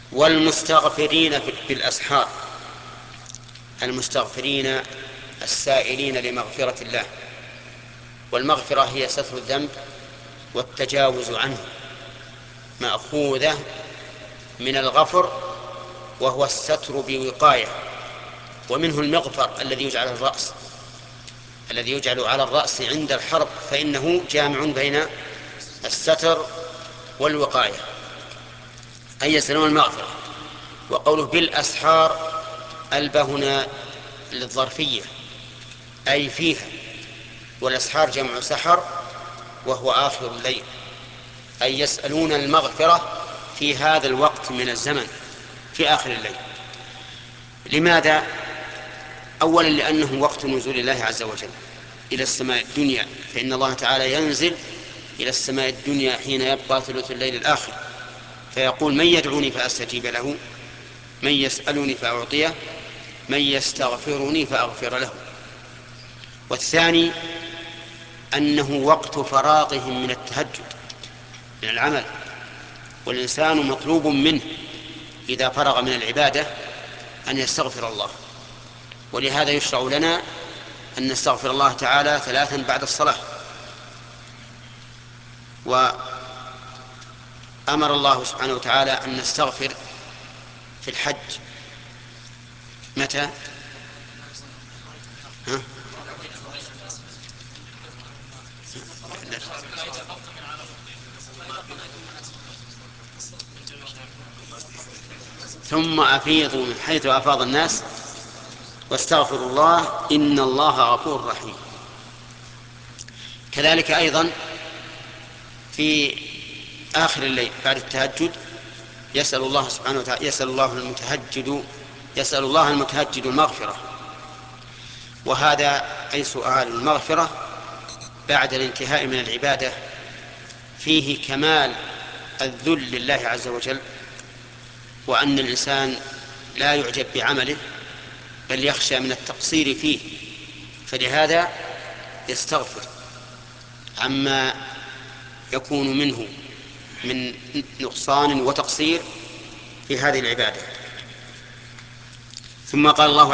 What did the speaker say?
والمستغفرين بالأسحار، المستغفرين السائلين لمغفرة الله. والمغفرة هي ستر الذنب والتجاوز عنه، مأخوذة من الغفر وهو الستر بوقاية، ومنه المغفر الذي يجعل الرأس، الذي يجعل على الرأس عند الحرب، فإنه جامع بين الستر والوقاية، أي يسألون المغفرة. وقوله بالأسحار ألبى هنا للظرفية، أي فيها، والأسحار جمع سحر وهو آخر الليل، أي يسألون المغفرة في هذا الوقت من الزمن في آخر الليل. لماذا؟ أولا لأنه وقت نزول الله عز وجل إلى السماء الدنيا، فإن الله تعالى ينزل إلى السماء الدنيا حين يبقى ثلث الليل الآخر، فيقول من يدعوني فأستجيب له، من يسألني فأعطيه، من يستغفرني فأغفر له. والثاني أنه وقت فراغهم من التهجد، من العمل، والإنسان مطلوب منه إذا فرغ من العبادة أن يستغفر الله، ولهذا يشرع لنا أن نستغفر الله تعالى 3 بعد الصلاة. وأمر الله سبحانه وتعالى أن نستغفر في الحج متى؟ ثم أفيضوا من حيث أفاض الناس واستغفروا الله إن الله غفور رحيم. كذلك أيضا في آخر الليل بعد التهجد يسأل الله سبحانه وتعالى، يسأل الله المتهجد المغفرة، وهذا أي سؤال المغفرة بعد الانتهاء من العبادة فيه كمال الذل لله عز وجل، وأن الإنسان لا يعجب بعمله بل يخشى من التقصير فيه، فلهذا يستغفر عما يكون منه من نقصان وتقصير في هذه العبادة. ثم قال الله